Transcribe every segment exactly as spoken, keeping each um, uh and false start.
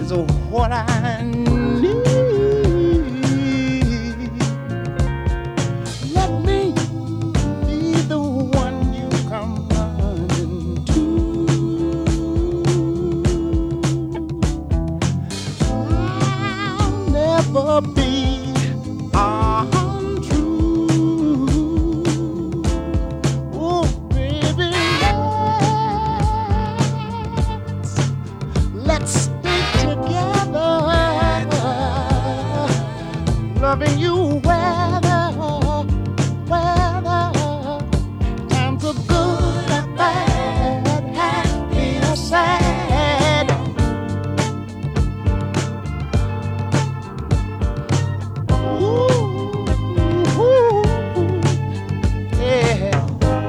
is what I need. Let me be the one you come running to. I'll never be untrue. Oh, baby, let's stay together, loving you weather, weather, times are good and bad, happy or sad. Ooh, ooh, yeah.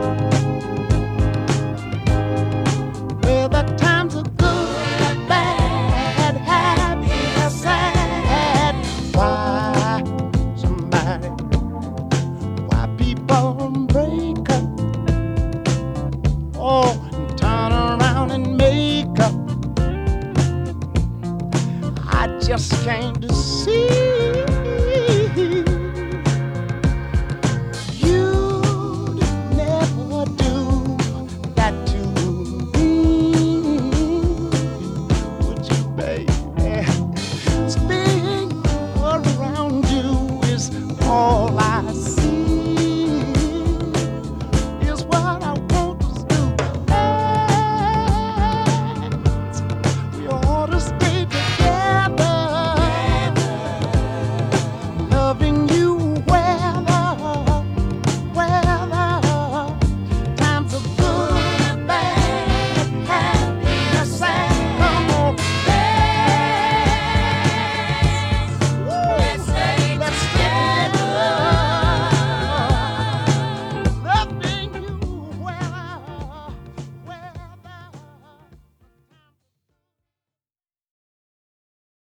Well, the times are good, bad, happy or sad. Why somebody, why people break up? Oh, and turn around and make up. I just came to see